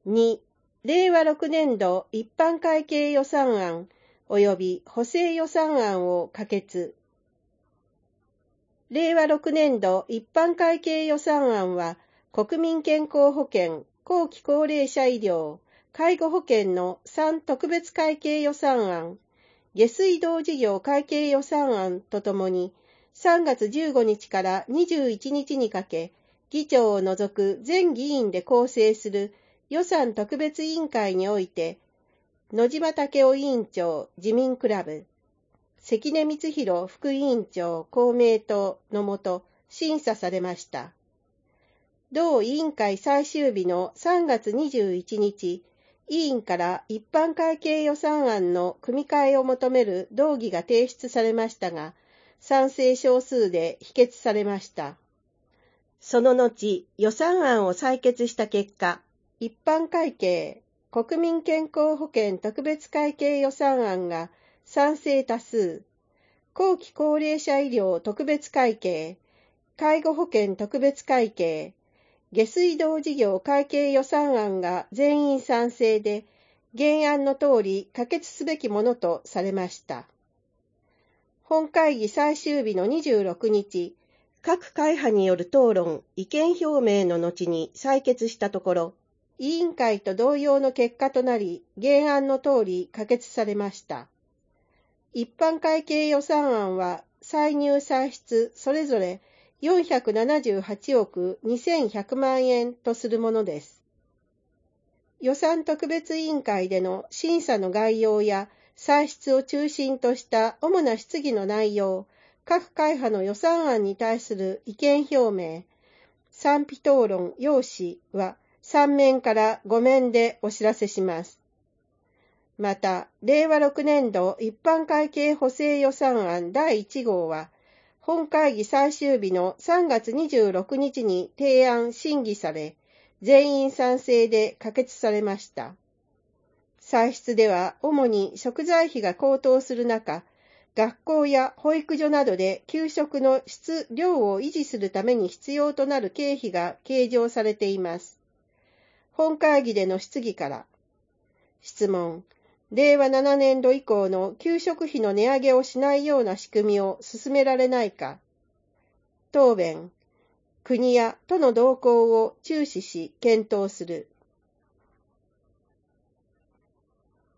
2、令和6年度一般会計予算案及び補正予算案を可決。令和6年度一般会計予算案は、国民健康保険、後期高齢者医療、介護保険の3特別会計予算案、下水道事業会計予算案とともに、3月15日から21日にかけ、議長を除く全議員で構成する予算特別委員会において、野島武雄委員長、自民クラブ、関根光弘副委員長、公明党のもと審査されました。同委員会最終日の3月21日、委員から一般会計予算案の組み替えを求める動議が提出されましたが、賛成少数で否決されました。その後、予算案を採決した結果、一般会計、国民健康保険特別会計予算案が賛成多数、後期高齢者医療特別会計、介護保険特別会計、下水道事業会計予算案が全員賛成で、原案の通り可決すべきものとされました。本会議最終日の26日、各会派による討論、意見表明の後に採決したところ、委員会と同様の結果となり、原案の通り可決されました。一般会計予算案は、歳入歳出それぞれ478億2100万円とするものです。予算特別委員会での審査の概要や歳出を中心とした主な質疑の内容、各会派の予算案に対する意見表明、賛否討論要旨は3面から5面でお知らせします。また、令和6年度一般会計補正予算案第1号は、本会議最終日の3月26日に提案審議され、全員賛成で可決されました。歳出では主に食材費が高騰する中、学校や保育所などで給食の質量を維持するために必要となる経費が計上されています。本会議での質疑から、質問。令和7年度以降の給食費の値上げをしないような仕組みを進められないか。答弁。国や都の動向を注視し検討する。